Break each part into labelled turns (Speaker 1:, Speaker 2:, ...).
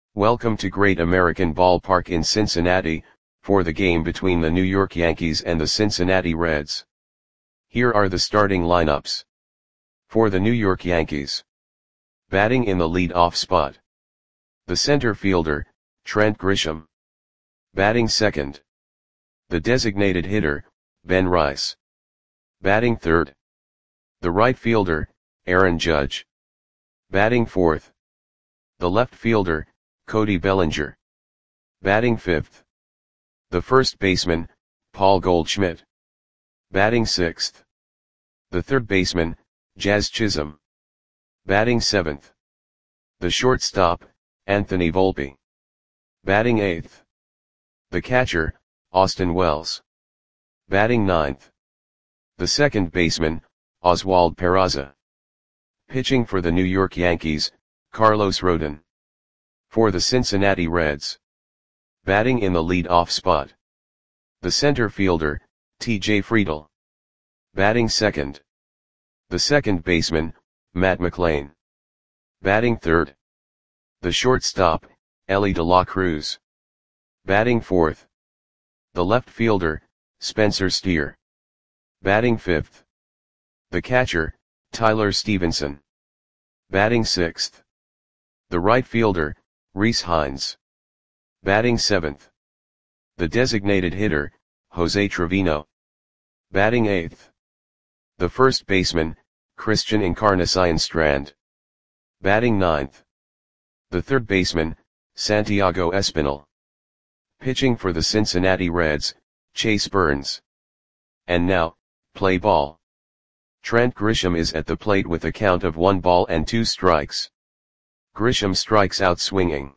Speaker 1: Welcome to Great American Ballpark in Cincinnati, for the game between the New York Yankees and the Cincinnati Reds. Here are the starting lineups. For the New York Yankees. Batting in the lead-off spot. The center fielder, Trent Grisham. Batting second. The designated hitter, Ben Rice. Batting third. The right fielder, Aaron Judge. Batting fourth. The left fielder, Cody Bellinger. Batting fifth. The first baseman, Paul Goldschmidt. Batting sixth. The third baseman, Jazz Chisholm. Batting seventh. The shortstop, Anthony Volpe. Batting eighth. The catcher, Austin Wells. Batting ninth. The second baseman, Oswald Peraza. Pitching for the New York Yankees, Carlos Rodon. For the Cincinnati Reds. Batting in the lead-off spot. The center fielder, T.J. Friedl. Batting second. The second baseman, Matt McLain. Batting third. The shortstop, Elly De La Cruz. Batting fourth. The left fielder, Spencer Steer. Batting fifth. The catcher, Tyler Stevenson. Batting sixth. The right fielder, Rhys Hines. Batting seventh. The designated hitter, Jose Trevino. Batting eighth. The first baseman, Christian Encarnacion Strand. Batting ninth. The third baseman, Santiago Espinal. Pitching for the Cincinnati Reds, Chase Burns. And now, play ball. Trent Grisham is at the plate with a count of 1-2 strikes. Grisham strikes out swinging.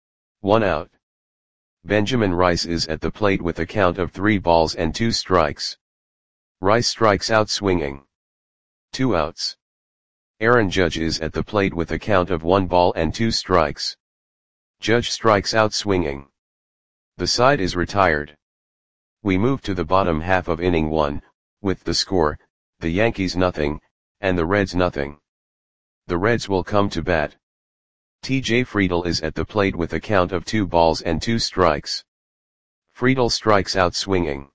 Speaker 1: 1 out. Benjamin Rice is at the plate with a count of 3-2 strikes. Rice strikes out swinging. 2 outs. Aaron Judge is at the plate with a count of 1-2 strikes. Judge strikes out swinging. The side is retired. We move to the bottom half of inning 1, with the score, the Yankees nothing, and the Reds nothing. The Reds will come to bat. T.J. Friedl is at the plate with a count of 2-2 strikes. Friedl strikes out swinging.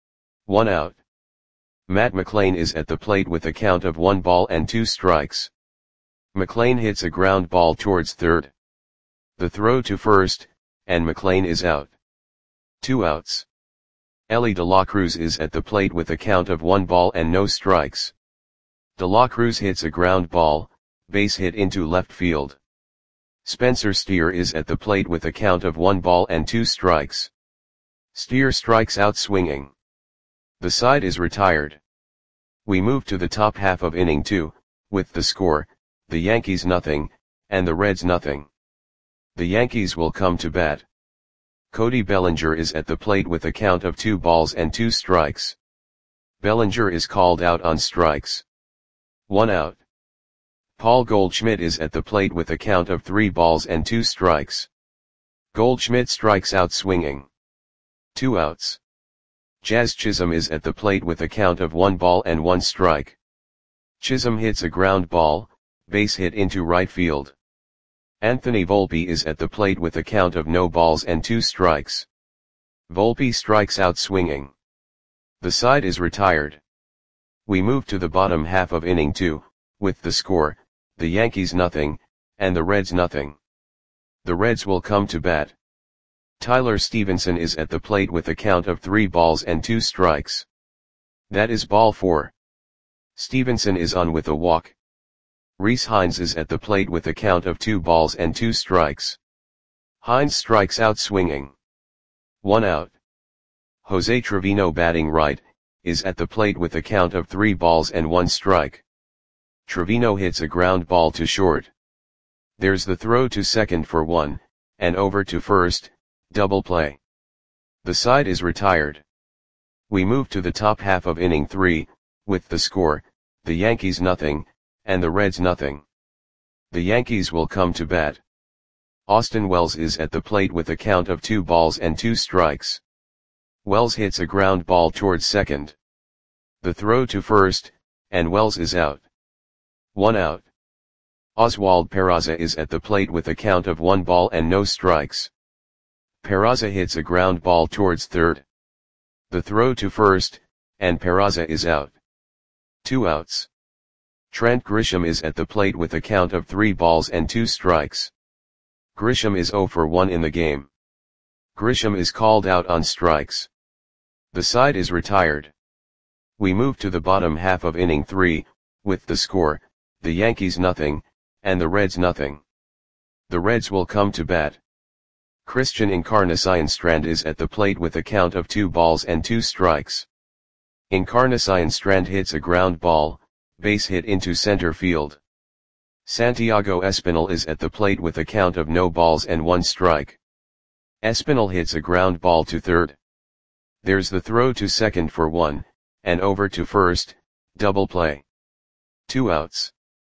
Speaker 1: 1 out. Matt McLain is at the plate with a count of 1-2 strikes. McLain hits a ground ball towards third. The throw to first, and McLain is out. 2 outs. Elly De La Cruz is at the plate with a count of 1 ball and no strikes. De La Cruz hits a ground ball, base hit into left field. Spencer Steer is at the plate with a count of 1-2 strikes. Steer strikes out swinging. The side is retired. We move to the top half of inning 2, with the score, the Yankees nothing, and the Reds nothing. The Yankees will come to bat. Cody Bellinger is at the plate with a count of 2-2 strikes. Bellinger is called out on strikes. 1 out. Paul Goldschmidt is at the plate with a count of 3-2 strikes. Goldschmidt strikes out swinging. 2 outs. Jazz Chisholm is at the plate with a count of 1-1 strike. Chisholm hits a ground ball, base hit into right field. Anthony Volpe is at the plate with a count of no balls and 2 strikes. Volpe strikes out swinging. The side is retired. We move to the bottom half of inning 2, with the score, the Yankees nothing, and the Reds nothing. The Reds will come to bat. Tyler Stevenson is at the plate with a count of 3-2 strikes. That is ball 4. Stevenson is on with a walk. Rhys Hines is at the plate with a count of 2-2 strikes. Hines strikes out swinging. 1 out. Jose Trevino batting right, is at the plate with a count of 3-1 strike. Trevino hits a ground ball to short. There's the throw to second for 1, and over to first, double play. The side is retired. We move to the top half of inning 3, with the score, the Yankees nothing, and the Reds nothing. The Yankees will come to bat. Austin Wells is at the plate with a count of 2-2 strikes. Wells hits a ground ball towards second. The throw to first, and Wells is out. 1 out. Oswald Peraza is at the plate with a count of 1 ball and no strikes. Peraza hits a ground ball towards third. The throw to first, and Peraza is out. 2 outs. Trent Grisham is at the plate with a count of 3 balls and 2 strikes. Grisham is 0 for 1 in the game. Grisham is called out on strikes. The side is retired. We move to the bottom half of inning 3, with the score, the Yankees nothing, and the Reds nothing. The Reds will come to bat. Christian Encarnacion-Strand is at the plate with a count of 2 balls and 2 strikes. Encarnacion-Strand hits a ground ball, base hit into center field. Santiago Espinal is at the plate with a count of no balls and 1 strike. Espinal hits a ground ball to third. There's the throw to second for 1, and over to first, double play. 2 outs.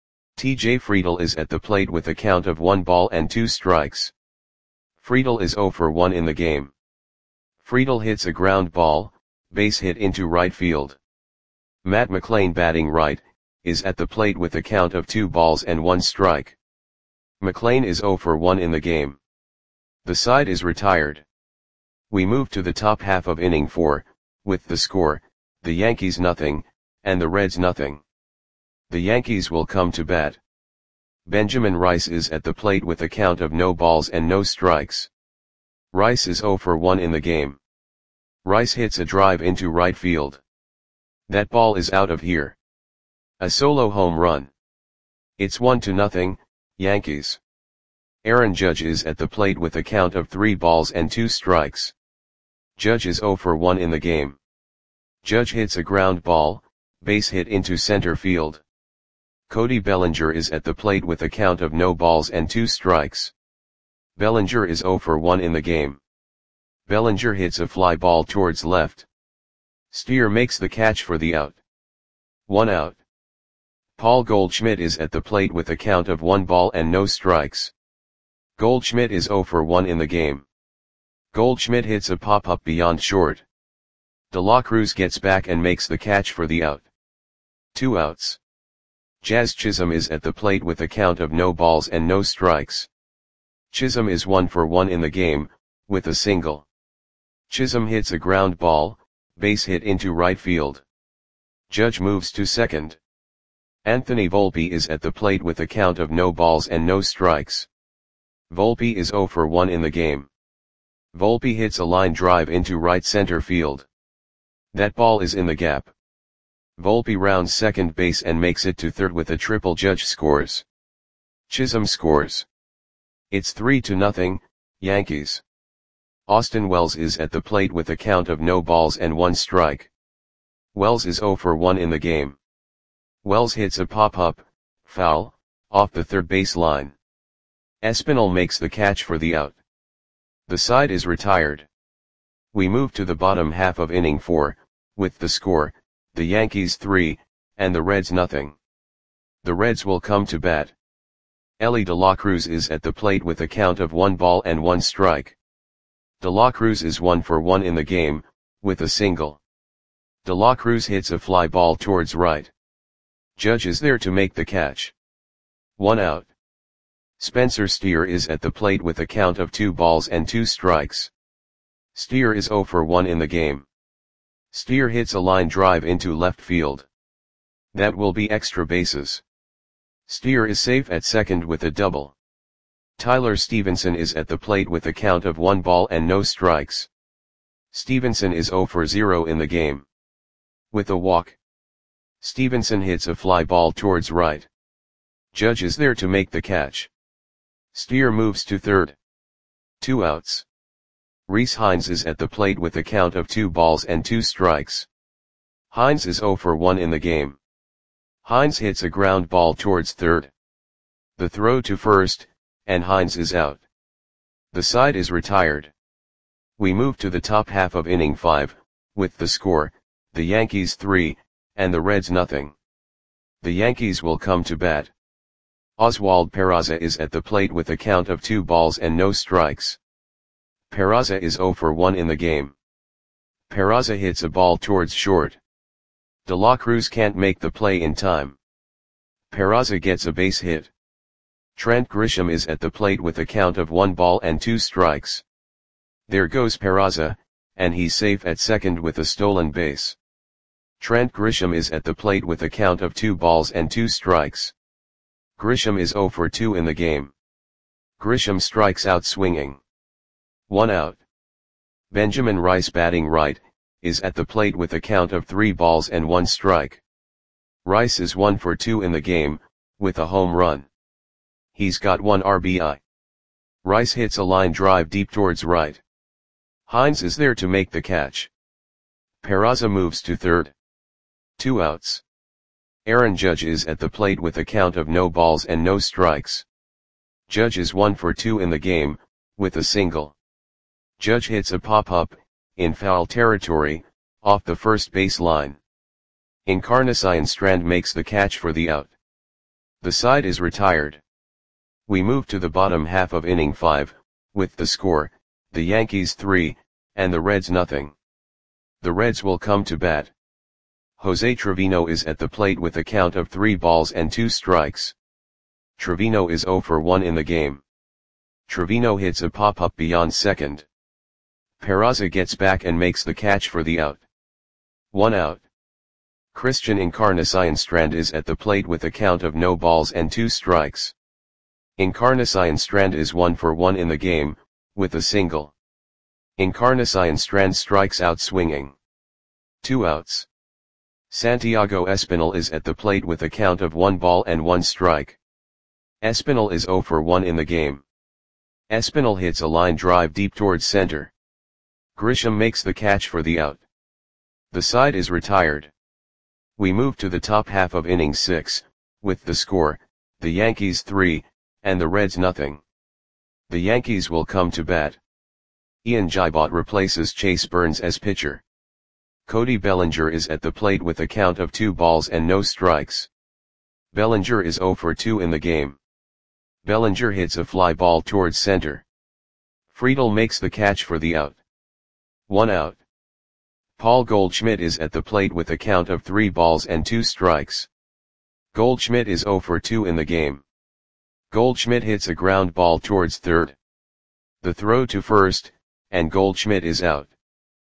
Speaker 1: TJ Friedl is at the plate with a count of 1 ball and 2 strikes. Friedl is 0 for 1 in the game. Friedl hits a ground ball, base hit into right field. Matt McLain, batting right, is at the plate with a count of 2 balls and 1 strike. McLain is 0 for 1 in the game. The side is retired. We move to the top half of inning 4, with the score, the Yankees nothing, and the Reds nothing. The Yankees will come to bat. Benjamin Rice is at the plate with a count of no balls and no strikes. Rice is 0 for 1 in the game. Rice hits a drive into right field. That ball is out of here. A solo home run. It's 1-0, Yankees. Aaron Judge is at the plate with a count of 3 balls and 2 strikes. Judge is 0 for 1 in the game. Judge hits a ground ball, base hit into center field. Cody Bellinger is at the plate with a count of no balls and 2 strikes. Bellinger is 0 for 1 in the game. Bellinger hits a fly ball towards left. Steer makes the catch for the out. 1 out. Paul Goldschmidt is at the plate with a count of 1 ball and no strikes. Goldschmidt is 0 for 1 in the game. Goldschmidt hits a pop-up beyond short. De La Cruz gets back and makes the catch for the out. 2 outs. Jazz Chisholm is at the plate with a count of no balls and no strikes. Chisholm is 1 for 1 in the game, with a single. Chisholm hits a ground ball, base hit into right field. Judge moves to second. Anthony Volpe is at the plate with a count of no balls and no strikes. Volpe is 0 for 1 in the game. Volpe hits a line drive into right center field. That ball is in the gap. Volpe rounds second base and makes it to third with a triple. Judge scores. Chisholm scores. It's 3-0, Yankees. Austin Wells is at the plate with a count of no balls and 1 strike. Wells is 0 for 1 in the game. Wells hits a pop-up, foul, off the third base line. Espinal makes the catch for the out. The side is retired. We move to the bottom half of inning 4, with the score, the Yankees 3, and the Reds nothing. The Reds will come to bat. Elly De La Cruz is at the plate with a count of 1 ball and 1 strike. De La Cruz is 1 for 1 in the game, with a single. De La Cruz hits a fly ball towards right. Judge is there to make the catch. 1 out. Spencer Steer is at the plate with a count of 2 balls and 2 strikes. Steer is 0 for 1 in the game. Steer hits a line drive into left field. That will be extra bases. Steer is safe at second with a double. Tyler Stevenson is at the plate with a count of 1 ball and no strikes. Stevenson is 0 for 0 in the game. With a walk. Stevenson hits a fly ball towards right. Judge is there to make the catch. Steer moves to third. 2 outs. Rhys Hines is at the plate with a count of 2 balls and 2 strikes. Hines is 0 for 1 in the game. Hines hits a ground ball towards third. The throw to first, and Hines is out. The side is retired. We move to the top half of inning 5, with the score, the Yankees 3, and the Reds nothing. The Yankees will come to bat. Oswald Peraza is at the plate with a count of 2 balls and no strikes. Peraza is 0 for 1 in the game. Peraza hits a ball towards short. De La Cruz can't make the play in time. Peraza gets a base hit. Trent Grisham is at the plate with a count of 1 ball and 2 strikes. There goes Peraza, and he's safe at second with a stolen base. Trent Grisham is at the plate with a count of 2 balls and 2 strikes. Grisham is 0 for 2 in the game. Grisham strikes out swinging. 1 out. Benjamin Rice, batting right, is at the plate with a count of 3 balls and 1 strike. Rice is 1 for 2 in the game, with a home run. He's got 1 RBI. Rice hits a line drive deep towards right. Hines is there to make the catch. Peraza moves to third. 2 outs. Aaron Judge is at the plate with a count of no balls and no strikes. Judge is 1 for 2 in the game, with a single. Judge hits a pop-up, in foul territory, off the first base line. Encarnacion Strand makes the catch for the out. The side is retired. We move to the bottom half of inning 5, with the score, the Yankees 3, and the Reds nothing. The Reds will come to bat. Jose Trevino is at the plate with a count of 3 balls and 2 strikes. Trevino is 0 for 1 in the game. Trevino hits a pop-up beyond second. Peraza gets back and makes the catch for the out. 1 out. Christian Encarnacion Strand is at the plate with a count of no balls and 2 strikes. Encarnacion Strand is 1 for 1 in the game, with a single. Encarnacion Strand strikes out swinging. 2 outs. Santiago Espinal is at the plate with a count of 1 ball and 1 strike. Espinal is 0 for 1 in the game. Espinal hits a line drive deep towards center. Grisham makes the catch for the out. The side is retired. We move to the top half of inning 6, with the score, the Yankees 3, and the Reds nothing. The Yankees will come to bat. Ian Gibot replaces Chase Burns as pitcher. Cody Bellinger is at the plate with a count of 2 balls and no strikes. Bellinger is 0 for 2 in the game. Bellinger hits a fly ball towards center. Friedl makes the catch for the out. 1 out. Paul Goldschmidt is at the plate with a count of 3 balls and 2 strikes. Goldschmidt is 0 for 2 in the game. Goldschmidt hits a ground ball towards third. The throw to first, and Goldschmidt is out.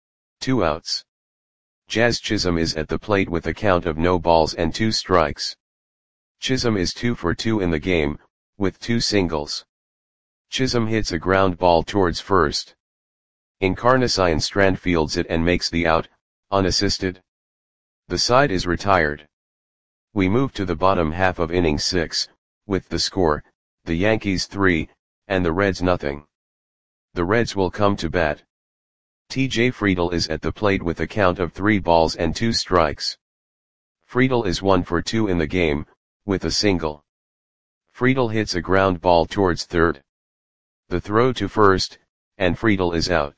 Speaker 1: 2 outs. Jazz Chisholm is at the plate with a count of no balls and 2 strikes. Chisholm is 2 for 2 in the game, with 2 singles. Chisholm hits a ground ball towards first. Encarnacion Strand fields it and makes the out, unassisted. The side is retired. We move to the bottom half of inning 6, with the score, the Yankees 3, and the Reds nothing. The Reds will come to bat. T.J. Friedl is at the plate with a count of 3 balls and 2 strikes. Friedl is 1 for 2 in the game, with a single. Friedl hits a ground ball towards third. The throw to first, and Friedl is out.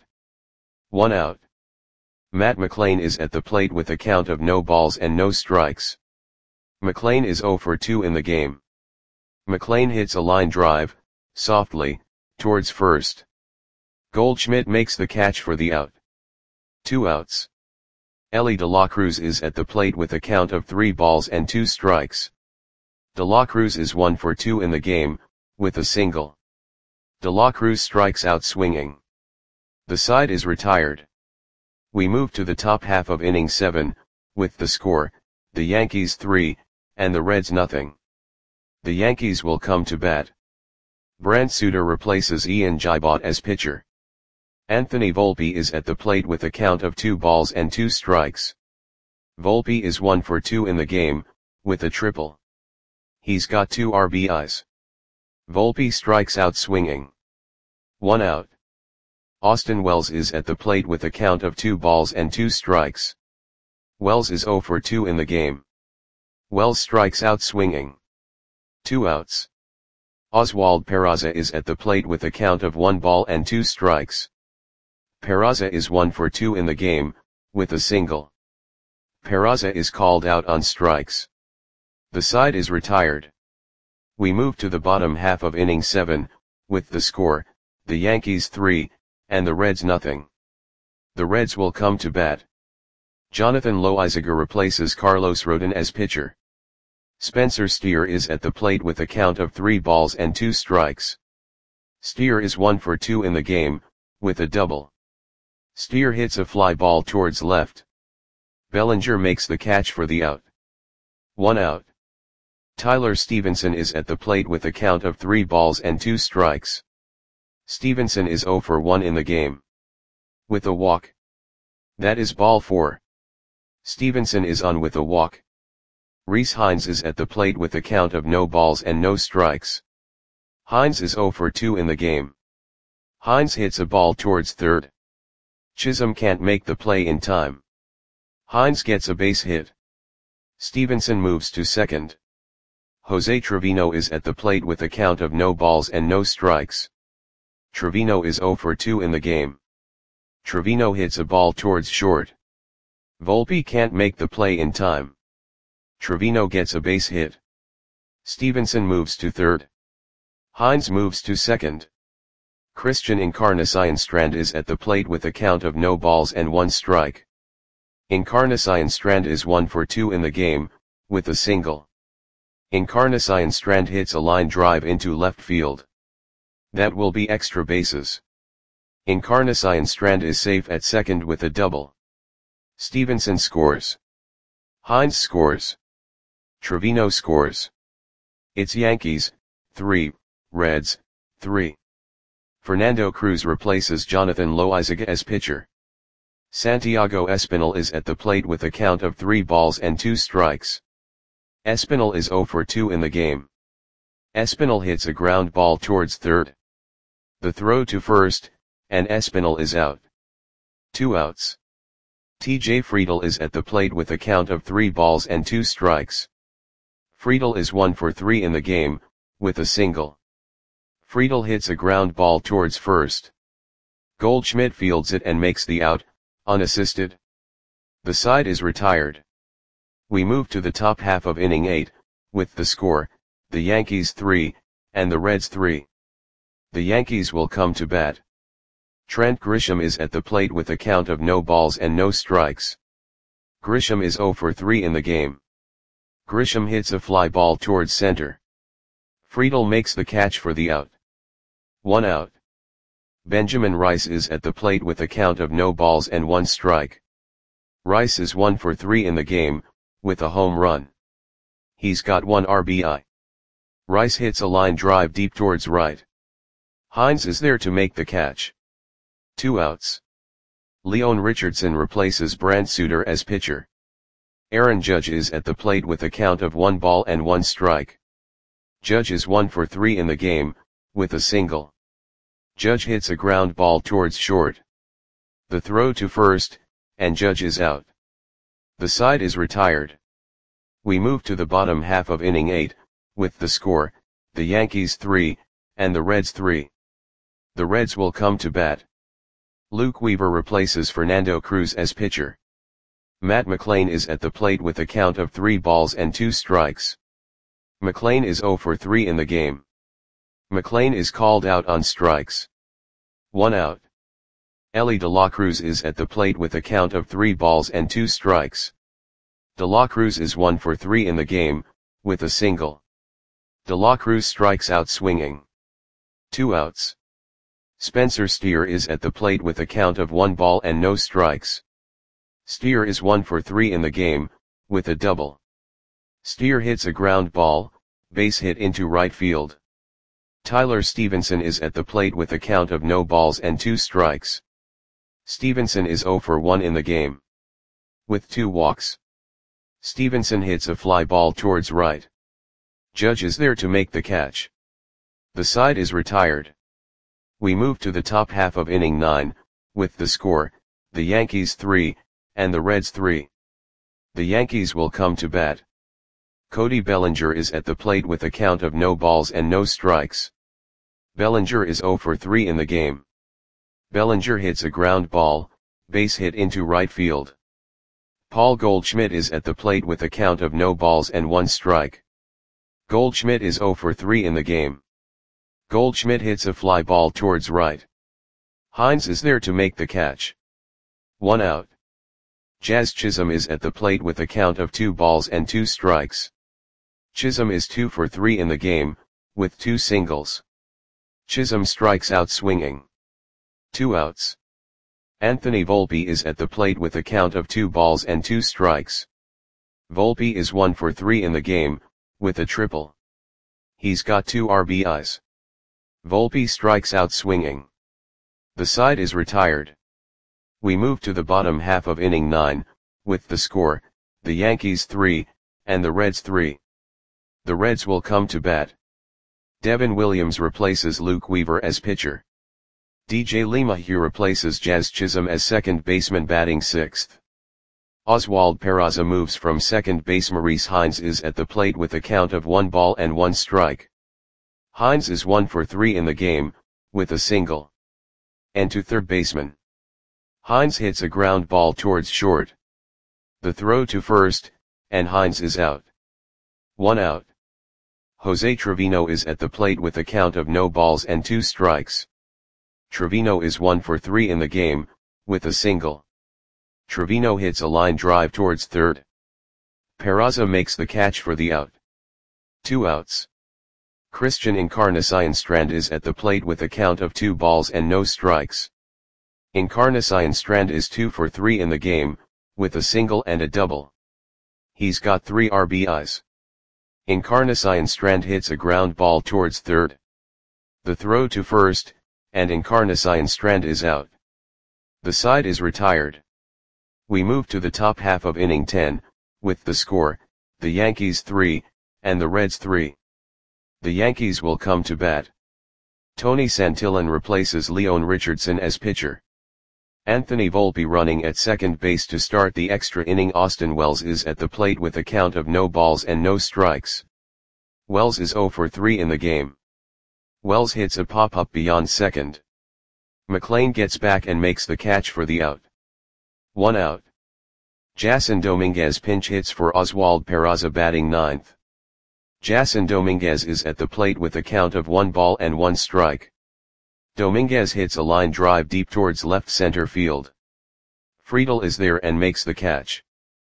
Speaker 1: 1 out. Matt McLain is at the plate with a count of no balls and no strikes. McLain is 0 for 2 in the game. McLain hits a line drive, softly, towards first. Goldschmidt makes the catch for the out. 2 outs. Elly De La Cruz is at the plate with a count of 3 balls and 2 strikes. De La Cruz is 1 for 2 in the game, with a single. De La Cruz strikes out swinging. The side is retired. We move to the top half of inning 7, with the score, the Yankees 3, and the Reds nothing. The Yankees will come to bat. Brant Suter replaces Ian Gibot as pitcher. Anthony Volpe is at the plate with a count of 2 balls and 2 strikes. Volpe is 1 for 2 in the game, with a triple. He's got 2 RBIs. Volpe strikes out swinging. 1 out. Austin Wells is at the plate with a count of 2 balls and 2 strikes. Wells is 0 for 2 in the game. Wells strikes out swinging. 2 outs. Oswald Peraza is at the plate with a count of 1 ball and 2 strikes. Peraza is 1 for 2 in the game, with a single. Peraza is called out on strikes. The side is retired. We move to the bottom half of inning 7, with the score, the Yankees 3, and the Reds nothing. The Reds will come to bat. Jonathan Loizaga replaces Carlos Rodon as pitcher. Spencer Steer is at the plate with a count of 3 balls and 2 strikes. Steer is 1 for 2 in the game, with a double. Steer hits a fly ball towards left. Bellinger makes the catch for the out. 1 out. Tyler Stevenson is at the plate with a count of 3 balls and 2 strikes. Stevenson is 0 for 1 in the game. With a walk. That is ball 4. Stevenson is on with a walk. Rhys Hines is at the plate with a count of no balls and no strikes. Hines is 0 for 2 in the game. Hines hits a ball towards third. Chisholm can't make the play in time. Hines gets a base hit. Stevenson moves to second. Jose Trevino is at the plate with a count of no balls and no strikes. Trevino is 0 for 2 in the game. Trevino hits a ball towards short. Volpe can't make the play in time. Trevino gets a base hit. Stevenson moves to third. Hines moves to second. Christian Encarnacion-Strand is at the plate with a count of no balls and 1 strike. Encarnacion-Strand is 1 for 2 in the game, with a single. Encarnacion-Strand hits a line drive into left field. That will be extra bases. Encarnacion-Strand is safe at second with a double. Stevenson scores. Hines scores. Trevino scores. It's Yankees, 3, Reds, 3. Fernando Cruz replaces Jonathan Loaizaga as pitcher. Santiago Espinal is at the plate with a count of 3 balls and 2 strikes. Espinal is 0 for 2 in the game. Espinal hits a ground ball towards third. The throw to first, and Espinal is out. 2 outs. TJ Friedl is at the plate with a count of 3 balls and 2 strikes. Friedl is 1 for 3 in the game, with a single. Friedl hits a ground ball towards first. Goldschmidt fields it and makes the out, unassisted. The side is retired. We move to the top half of inning 8, with the score, the Yankees 3, and the Reds 3. The Yankees will come to bat. Trent Grisham is at the plate with a count of no balls and no strikes. Grisham is 0 for 3 in the game. Grisham hits a fly ball towards center. Friedl makes the catch for the out. 1 out. Benjamin Rice is at the plate with a count of no balls and 1 strike. Rice is 1 for 3 in the game, with a home run. He's got 1 RBI. Rice hits a line drive deep towards right. Hines is there to make the catch. 2 outs. Leon Richardson replaces Brant Suter as pitcher. Aaron Judge is at the plate with a count of 1 ball and 1 strike. Judge is 1 for 3 in the game, with a single. Judge hits a ground ball towards short. The throw to first, and Judge is out. The side is retired. We move to the bottom half of inning 8, with the score, the Yankees 3, and the Reds 3. The Reds will come to bat. Luke Weaver replaces Fernando Cruz as pitcher. Matt McLain is at the plate with a count of 3 balls and 2 strikes. McLain is 0 for 3 in the game. McLain is called out on strikes. 1 out. Elly De La Cruz is at the plate with a count of 3 balls and 2 strikes. De La Cruz is 1 for 3 in the game, with a single. De La Cruz strikes out swinging. 2 outs. Spencer Steer is at the plate with a count of 1 ball and no strikes. Steer is 1 for 3 in the game, with a double. Steer hits a ground ball, base hit into right field. Tyler Stevenson is at the plate with a count of no balls and 2 strikes. Stevenson is 0 for 1 in the game. With 2 walks. Stevenson hits a fly ball towards right. Judge is there to make the catch. The side is retired. We move to the top half of inning 9, with the score, the Yankees 3, and the Reds 3. The Yankees will come to bat. Cody Bellinger is at the plate with a count of no balls and no strikes. Bellinger is 0 for 3 in the game. Bellinger hits a ground ball, base hit into right field. Paul Goldschmidt is at the plate with a count of no balls and 1 strike. Goldschmidt is 0 for 3 in the game. Goldschmidt hits a fly ball towards right. Hines is there to make the catch. 1 out. Jazz Chisholm is at the plate with a count of 2 balls and 2 strikes. Chisholm is 2 for 3 in the game, with 2 singles. Chisholm strikes out swinging. 2 outs. Anthony Volpe is at the plate with a count of 2 balls and 2 strikes. Volpe is 1 for 3 in the game, with a triple. He's got 2 RBIs. Volpe strikes out swinging. The side is retired. We move to the bottom half of inning 9, with the score, the Yankees 3, and the Reds 3. The Reds will come to bat. Devin Williams replaces Luke Weaver as pitcher. DJ LeMahieu replaces Jazz Chisholm as second baseman batting 6th. Oswald Peraza moves from second base. Maurice Hines is at the plate with a count of 1 ball and 1 strike. Hines is 1 for 3 in the game, with a single. And to third baseman. Hines hits a ground ball towards short. The throw to first, and Hines is out. 1 out. Jose Trevino is at the plate with a count of no balls and 2 strikes. Trevino is 1 for 3 in the game, with a single. Trevino hits a line drive towards third. Peraza makes the catch for the out. 2 outs. Christian Encarnacion-Strand is at the plate with a count of 2 balls and no strikes. Encarnacion-Strand is 2 for 3 in the game, with a single and a double. He's got 3 RBIs. Encarnacion-Strand hits a ground ball towards third. The throw to first, and Encarnacion-Strand is out. The side is retired. We move to the top half of inning 10, with the score, the Yankees 3, and the Reds 3. The Yankees will come to bat. Tony Santillan replaces Leon Richardson as pitcher. Anthony Volpe running at second base to start the extra inning. Austin Wells is at the plate with a count of no balls and no strikes. Wells is 0 for 3 in the game. Wells hits a pop-up beyond second. McLean gets back and makes the catch for the out. 1 out. Jason Dominguez pinch hits for Oswald Peraza batting 9th. Jason Dominguez is at the plate with a count of 1 ball and 1 strike. Dominguez hits a line drive deep towards left center field. Friedel is there and makes the catch.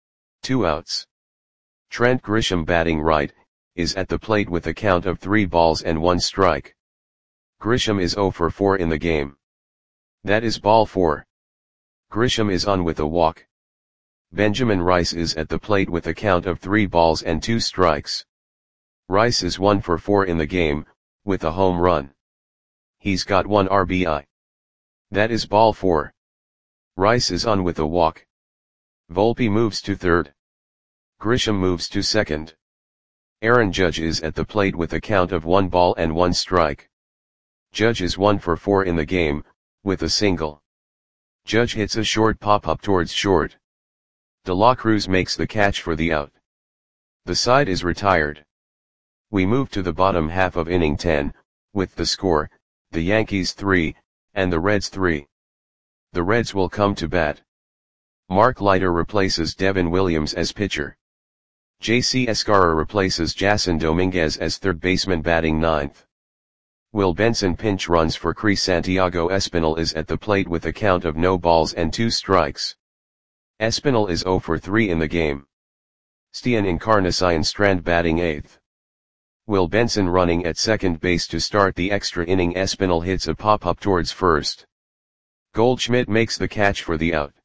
Speaker 1: 2 outs. Trent Grisham batting right, is at the plate with a count of 3 balls and 1 strike. Grisham is 0 for 4 in the game. That is ball 4. Grisham is on with a walk. Benjamin Rice is at the plate with a count of 3 balls and 2 strikes. Rice is 1 for 4 in the game, with a home run. He's got 1 RBI. That is ball 4. Rice is on with a walk. Volpe moves to third. Grisham moves to second. Aaron Judge is at the plate with a count of 1 ball and 1 strike. Judge is 1 for 4 in the game, with a single. Judge hits a short pop-up towards short. De La Cruz makes the catch for the out. The side is retired. We move to the bottom half of inning 10, with the score, the Yankees 3, and the Reds 3. The Reds will come to bat. Mark Leiter replaces Devin Williams as pitcher. J.C. Escarra replaces Jason Dominguez as third baseman batting 9th. Will Benson pinch runs for Cris. Santiago Espinal is at the plate with a count of no balls and 2 strikes. Espinal is 0 for 3 in the game. Stian Encarnacion-Strand batting 8th. Will Benson running at second base to start the extra inning. Espinal hits a pop-up towards first. Goldschmidt makes the catch for the out.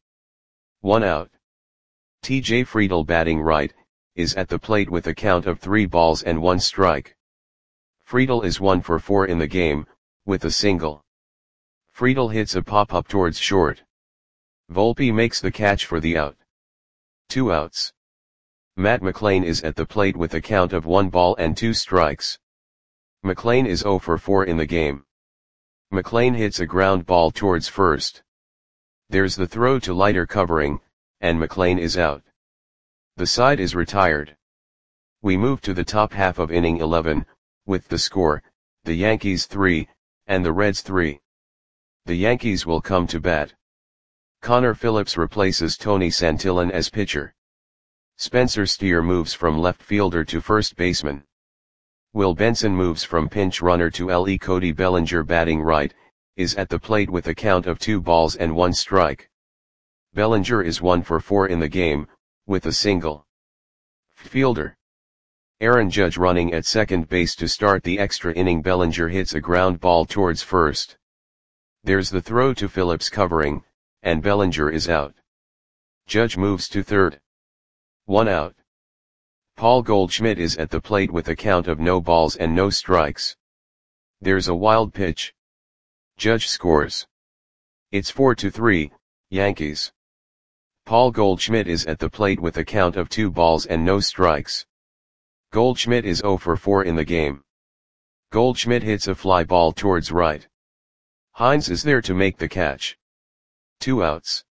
Speaker 1: 1 out. T.J. Friedel batting right, is at the plate with a count of 3 balls and 1 strike. Friedel is 1 for 4 in the game, with a single. Friedel hits a pop-up towards short. Volpe makes the catch for the out. 2 outs. Matt McLain is at the plate with a count of 1 ball and 2 strikes. McLain is 0 for 4 in the game. McLain hits a ground ball towards first. There's the throw to Leiter covering, and McLain is out. The side is retired. We move to the top half of inning 11, with the score, the Yankees 3, and the Reds 3. The Yankees will come to bat. Connor Phillips replaces Tony Santillan as pitcher. Spencer Steer moves from left fielder to first baseman. Will Benson moves from pinch runner to LE. Cody Bellinger batting right, is at the plate with a count of 2 balls and 1 strike. Bellinger is 1 for 4 in the game, with a single. Fielder Aaron Judge running at second base to start the extra inning. Bellinger hits a ground ball towards first. There's the throw to Phillips covering, and Bellinger is out. Judge moves to third. 1 out. Paul Goldschmidt is at the plate with a count of no balls and no strikes. There's a wild pitch. Judge scores. It's 4-3, Yankees. Paul Goldschmidt is at the plate with a count of 2 balls and no strikes. Goldschmidt is 0 for 4 in the game. Goldschmidt hits a fly ball towards right. Hines is there to make the catch. 2 outs.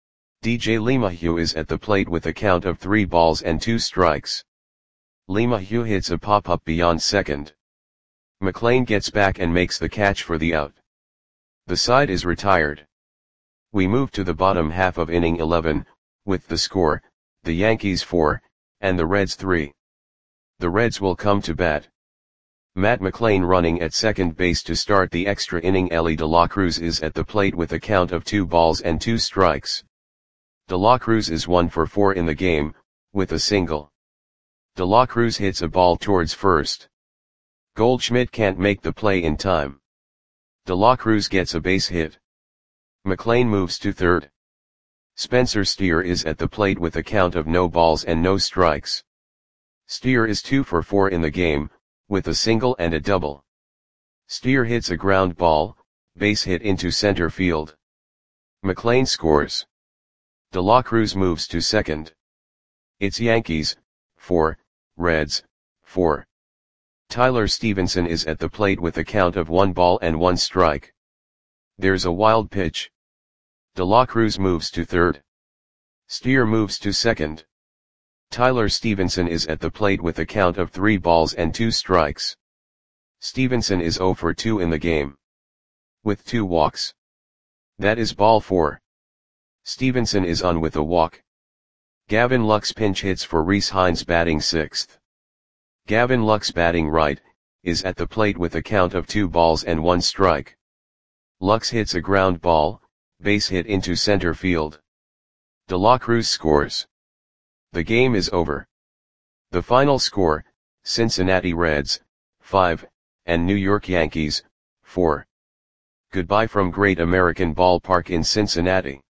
Speaker 1: DJ LeMahieu is at the plate with a count of 3 balls and 2 strikes. LeMahieu hits a pop-up beyond second. McLean gets back and makes the catch for the out. The side is retired. We move to the bottom half of inning 11, with the score, the Yankees 4, and the Reds 3. The Reds will come to bat. Matt McLain running at second base to start the extra inning. Elly De La Cruz is at the plate with a count of 2 balls and 2 strikes. De La Cruz is 1 for 4 in the game, with a single. De La Cruz hits a ball towards first. Goldschmidt can't make the play in time. De La Cruz gets a base hit. McLain moves to third. Spencer Steer is at the plate with a count of no balls and no strikes. Steer is 2 for 4 in the game, with a single and a double. Steer hits a ground ball, base hit into center field. McLain scores. De La Cruz moves to second. It's Yankees, 4, Reds, 4. Tyler Stevenson is at the plate with a count of 1 ball and 1 strike. There's a wild pitch. De La Cruz moves to third. Steer moves to second. Tyler Stevenson is at the plate with a count of 3 balls and 2 strikes. Stevenson is 0 for 2 in the game, with 2 walks. That is ball 4. Stevenson is on with a walk. Gavin Lux pinch hits for Rhys Hines batting 6th. Gavin Lux batting right, is at the plate with a count of 2 balls and 1 strike. Lux hits a ground ball, base hit into center field. De La Cruz scores. The game is over. The final score, Cincinnati Reds, 5, and New York Yankees, 4. Goodbye from Great American Ballpark in Cincinnati.